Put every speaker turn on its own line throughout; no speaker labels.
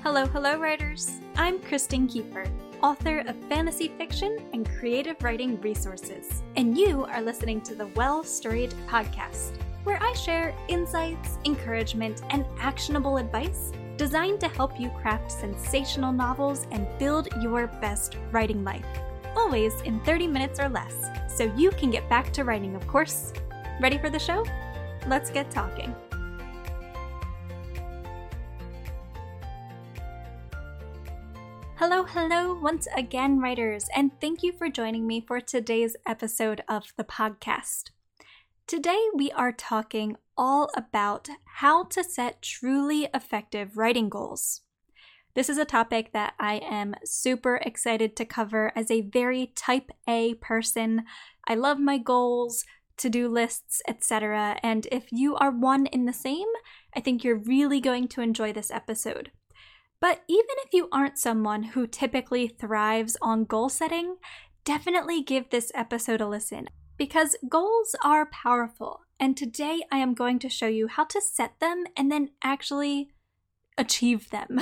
Hello, writers! I'm Kristen Kiefer, author of fantasy fiction and creative writing resources, and you are listening to the Well Storied podcast, where I share insights, encouragement, and actionable advice designed to help you craft sensational novels and build your best writing life, always in 30 minutes or less, so you can get back to writing, of course. Ready for the show? Let's get talking. Hello once again, writers, and thank you for joining me for today's episode of the podcast. Today we are talking all about how to set truly effective writing goals. This is a topic that I am super excited to cover as a very type A person. I love my goals, to-do lists, etc., and if you are one in the same, I think you're really going to enjoy this episode. But even if you aren't someone who typically thrives on goal setting, definitely give this episode a listen, because goals are powerful, and today I am going to show you how to set them and then actually achieve them.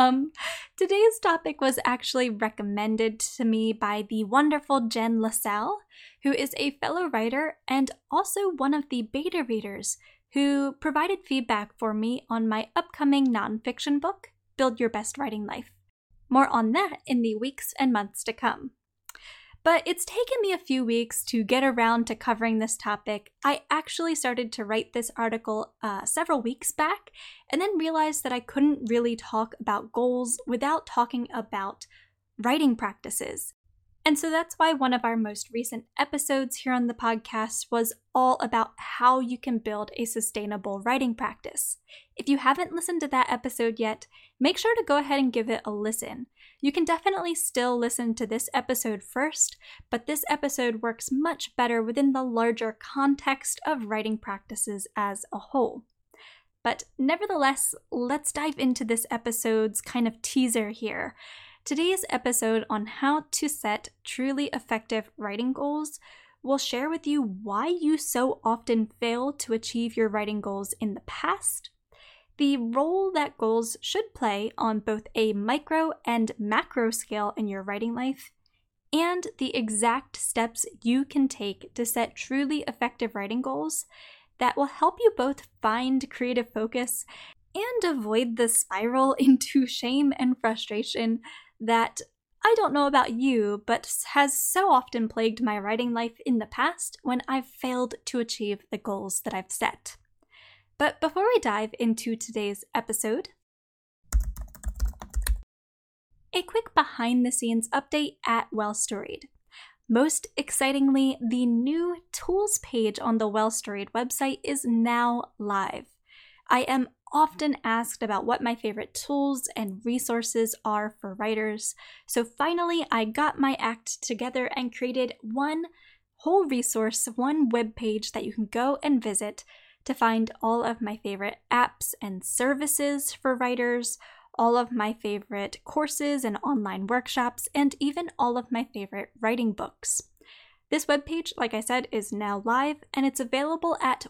Today's topic was actually recommended to me by the wonderful Jen LaSalle, who is a fellow writer and also one of the beta readers who provided feedback for me on my upcoming nonfiction book, Build Your Best Writing Life. More on that in the weeks and months to come. But it's taken me a few weeks to get around to covering this topic. I actually started to write this article several weeks back and then realized that I couldn't really talk about goals without talking about writing practices. And so that's why one of our most recent episodes here on the podcast was all about how you can build a sustainable writing practice. If you haven't listened to that episode yet, make sure to go ahead and give it a listen. You can definitely still listen to this episode first, but this episode works much better within the larger context of writing practices as a whole. But nevertheless, let's dive into this episode's kind of teaser here. Today's episode on how to set truly effective writing goals will share with you why you so often fail to achieve your writing goals in the past, the role that goals should play on both a micro and macro scale in your writing life, and the exact steps you can take to set truly effective writing goals that will help you both find creative focus and avoid the spiral into shame and frustration that, I don't know about you, but has so often plagued my writing life in the past when I've failed to achieve the goals that I've set. But before we dive into today's episode, a quick behind-the-scenes update at Well Storied. Most excitingly, the new tools page on the Well Storied website is now live. I am often asked about what my favorite tools and resources are for writers, so finally I got my act together and created one whole resource, one web page that you can go and visit to find all of my favorite apps and services for writers, all of my favorite courses and online workshops, and even all of my favorite writing books. This webpage, like I said, is now live, and it's available at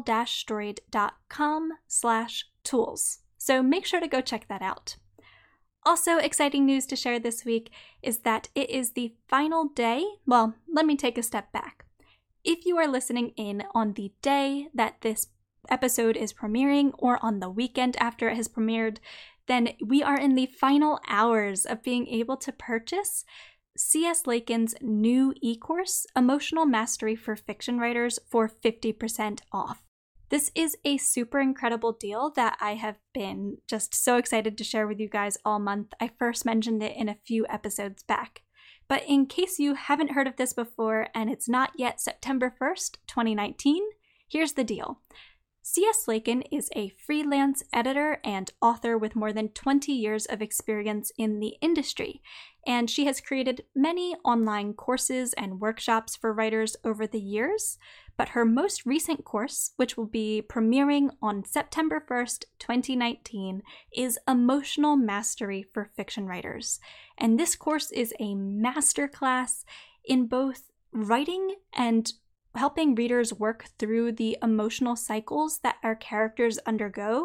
well-storied.com/tools. So make sure to go check that out. Also, exciting news to share this week is that it is the final day. Well, let me take a step back. If you are listening in on the day that this episode is premiering or on the weekend after it has premiered, then we are in the final hours of being able to purchase C.S. Lakin's new e-course, Emotional Mastery for Fiction Writers, for 50% off. This is a super incredible deal that I have been just so excited to share with you guys all month. I first mentioned it in a few episodes back. But in case you haven't heard of this before and it's not yet September 1st, 2019, here's the deal. C.S. Lakin is a freelance editor and author with more than 20 years of experience in the industry, and she has created many online courses and workshops for writers over the years, but her most recent course, which will be premiering on September 1st, 2019, is Emotional Mastery for Fiction Writers. And this course is a masterclass in both writing and helping readers work through the emotional cycles that our characters undergo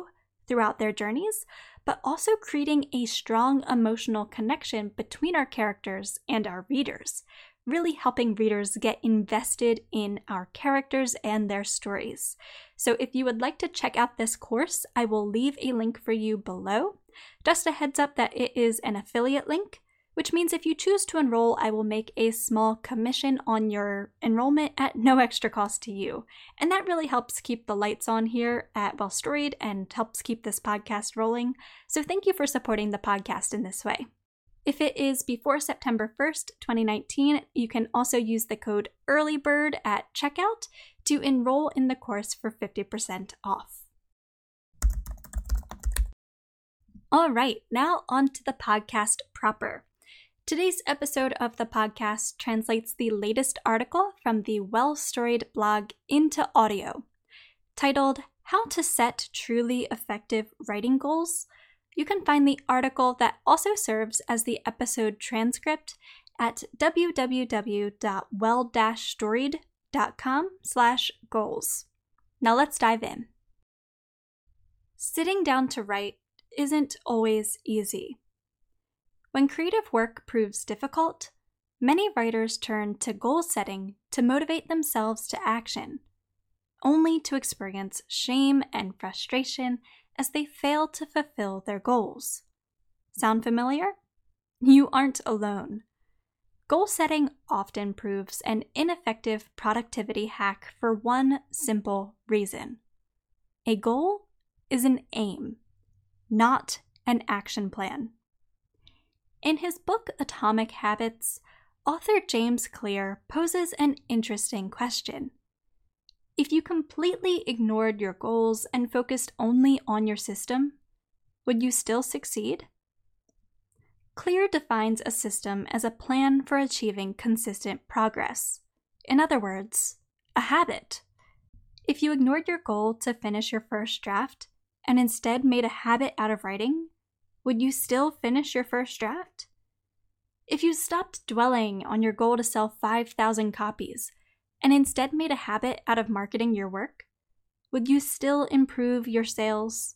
throughout their journeys, but also creating a strong emotional connection between our characters and our readers, really helping readers get invested in our characters and their stories. So if you would like to check out this course, I will leave a link for you below. Just a heads up that it is an affiliate link, which means if you choose to enroll, I will make a small commission on your enrollment at no extra cost to you. And that really helps keep the lights on here at Well Storied and helps keep this podcast rolling. So thank you for supporting the podcast in this way. If it is before September 1st, 2019, you can also use the code EARLYBIRD at checkout to enroll in the course for 50% off. All right, now on to the podcast proper. Today's episode of the podcast translates the latest article from the Well Storied blog into audio. Titled, How to Set Truly Effective Writing Goals. You can find the article that also serves as the episode transcript at www.well-storied.com/goals. Now let's dive in. Sitting down to write isn't always easy. When creative work proves difficult, many writers turn to goal setting to motivate themselves to action, only to experience shame and frustration as they fail to fulfill their goals. Sound familiar? You aren't alone. Goal setting often proves an ineffective productivity hack for one simple reason. A goal is an aim, not an action plan. In his book Atomic Habits, author James Clear poses an interesting question. If you completely ignored your goals and focused only on your system, would you still succeed? Clear defines a system as a plan for achieving consistent progress. In other words, a habit. If you ignored your goal to finish your first draft and instead made a habit out of writing, would you still finish your first draft? If you stopped dwelling on your goal to sell 5,000 copies and instead made a habit out of marketing your work, would you still improve your sales?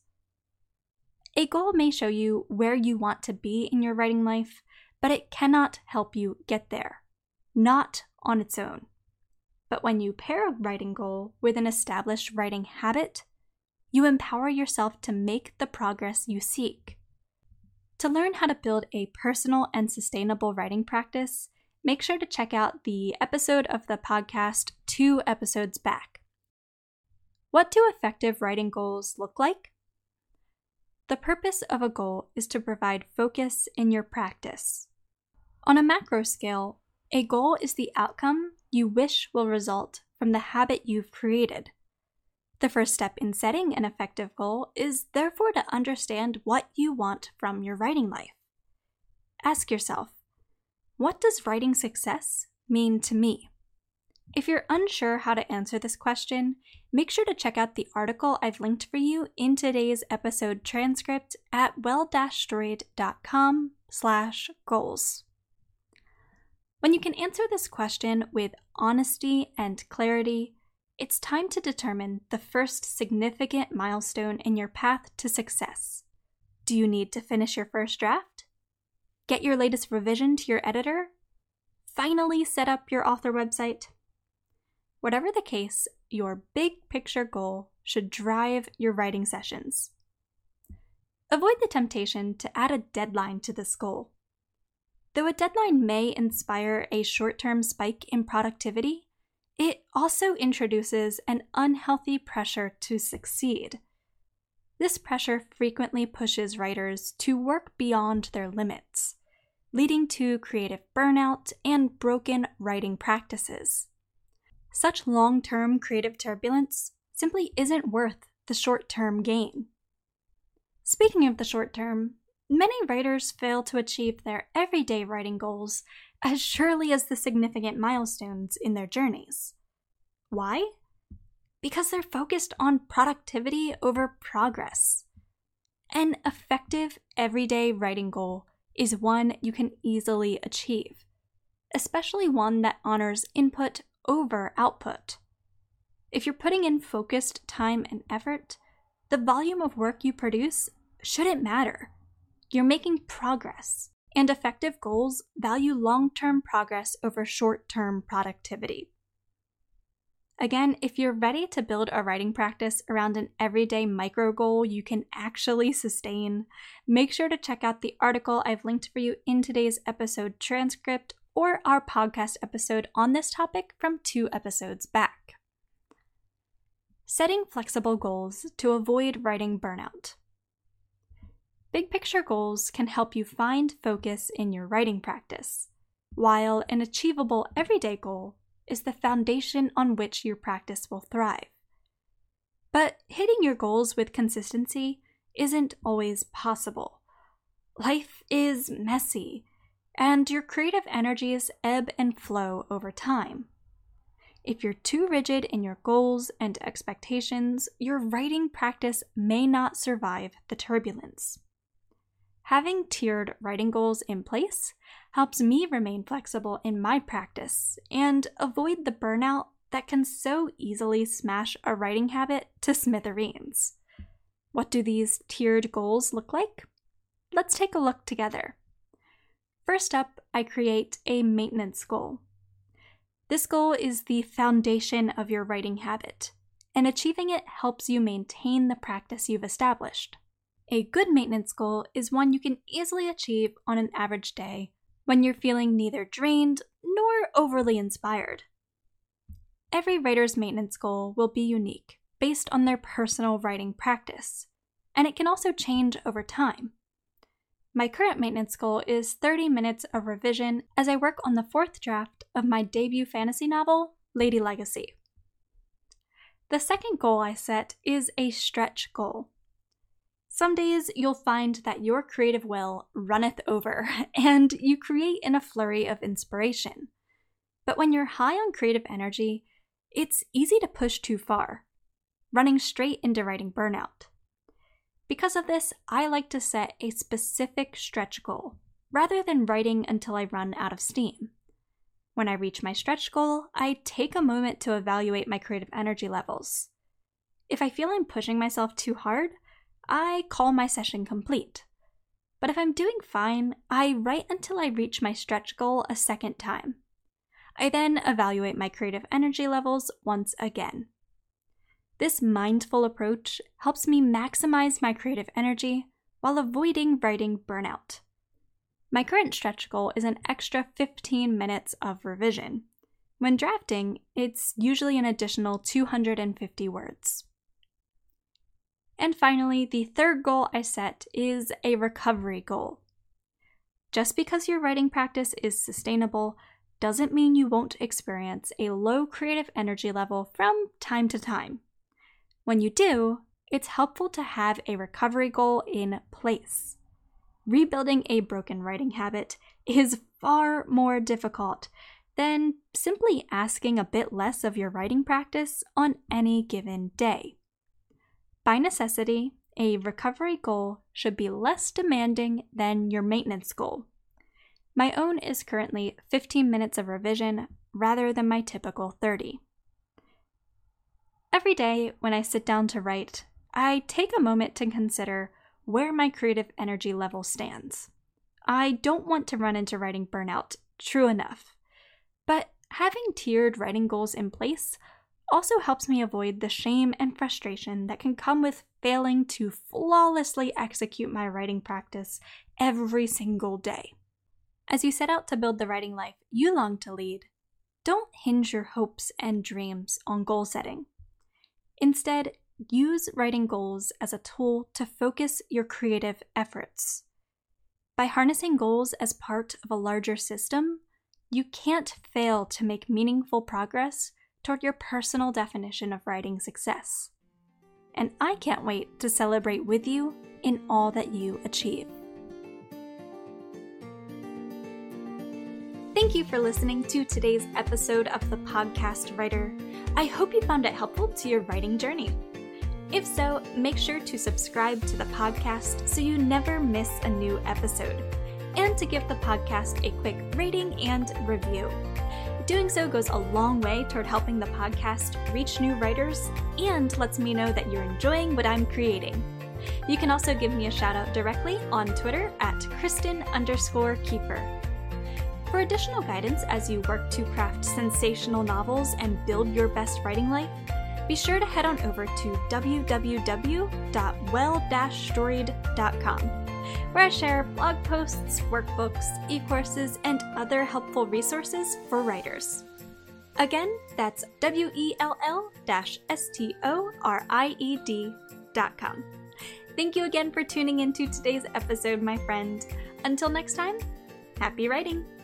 A goal may show you where you want to be in your writing life, but it cannot help you get there, not on its own. But when you pair a writing goal with an established writing habit, you empower yourself to make the progress you seek. To learn how to build a personal and sustainable writing practice, make sure to check out the episode of the podcast 2 episodes back. What do effective writing goals look like? The purpose of a goal is to provide focus in your practice. On a macro scale, a goal is the outcome you wish will result from the habit you've created. The first step in setting an effective goal is therefore to understand what you want from your writing life. Ask yourself, what does writing success mean to me? If you're unsure how to answer this question, make sure to check out the article I've linked for you in today's episode transcript at well-storied.com/goals. When you can answer this question with honesty and clarity, it's time to determine the first significant milestone in your path to success. Do you need to finish your first draft? Get your latest revision to your editor? Finally set up your author website? Whatever the case, your big picture goal should drive your writing sessions. Avoid the temptation to add a deadline to this goal. Though a deadline may inspire a short-term spike in productivity, it also introduces an unhealthy pressure to succeed. This pressure frequently pushes writers to work beyond their limits, leading to creative burnout and broken writing practices. Such long-term creative turbulence simply isn't worth the short-term gain. Speaking of the short term, many writers fail to achieve their everyday writing goals as surely as the significant milestones in their journeys. Why? Because they're focused on productivity over progress. An effective everyday writing goal is one you can easily achieve, especially one that honors input over output. If you're putting in focused time and effort, the volume of work you produce shouldn't matter. You're making progress, and effective goals value long-term progress over short-term productivity. Again, if you're ready to build a writing practice around an everyday micro goal you can actually sustain, make sure to check out the article I've linked for you in today's episode transcript or our podcast episode on this topic from 2 episodes back. Setting flexible goals to avoid writing burnout. Big picture goals can help you find focus in your writing practice, while an achievable everyday goal is the foundation on which your practice will thrive. But hitting your goals with consistency isn't always possible. Life is messy, and your creative energies ebb and flow over time. If you're too rigid in your goals and expectations, your writing practice may not survive the turbulence. Having tiered writing goals in place helps me remain flexible in my practice and avoid the burnout that can so easily smash a writing habit to smithereens. What do these tiered goals look like? Let's take a look together. First up, I create a maintenance goal. This goal is the foundation of your writing habit, and achieving it helps you maintain the practice you've established. A good maintenance goal is one you can easily achieve on an average day when you're feeling neither drained nor overly inspired. Every writer's maintenance goal will be unique based on their personal writing practice, and it can also change over time. My current maintenance goal is 30 minutes of revision as I work on the 4th draft of my debut fantasy novel, Lady Legacy. The second goal I set is a stretch goal. Some days you'll find that your creative well runneth over and you create in a flurry of inspiration. But when you're high on creative energy, it's easy to push too far, running straight into writing burnout. Because of this, I like to set a specific stretch goal, rather than writing until I run out of steam. When I reach my stretch goal, I take a moment to evaluate my creative energy levels. If I feel I'm pushing myself too hard, I call my session complete. But if I'm doing fine, I write until I reach my stretch goal a second time. I then evaluate my creative energy levels once again. This mindful approach helps me maximize my creative energy while avoiding writing burnout. My current stretch goal is an extra 15 minutes of revision. When drafting, it's usually an additional 250 words. And finally, the third goal I set is a recovery goal. Just because your writing practice is sustainable doesn't mean you won't experience a low creative energy level from time to time. When you do, it's helpful to have a recovery goal in place. Rebuilding a broken writing habit is far more difficult than simply asking a bit less of your writing practice on any given day. By necessity, a recovery goal should be less demanding than your maintenance goal. My own is currently 15 minutes of revision rather than my typical 30. Every day when I sit down to write, I take a moment to consider where my creative energy level stands. I don't want to run into writing burnout, true enough. But having tiered writing goals in place also helps me avoid the shame and frustration that can come with failing to flawlessly execute my writing practice every single day. As you set out to build the writing life you long to lead, don't hinge your hopes and dreams on goal setting. Instead, use writing goals as a tool to focus your creative efforts. By harnessing goals as part of a larger system, you can't fail to make meaningful progress toward your personal definition of writing success. And I can't wait to celebrate with you in all that you achieve. Thank you for listening to today's episode of The Podcast Writer. I hope you found it helpful to your writing journey. If so, make sure to subscribe to the podcast so you never miss a new episode, and to give the podcast a quick rating and review. Doing so goes a long way toward helping the podcast reach new writers and lets me know that you're enjoying what I'm creating. You can also give me a shout out directly on Twitter at Kristen_Keeper. For additional guidance as you work to craft sensational novels and build your best writing life, be sure to head on over to www.well-storied.com, where I share blog posts, workbooks, e-courses, and other helpful resources for writers. Again, that's well-storied.com. Thank you again for tuning into today's episode, my friend. Until next time, happy writing!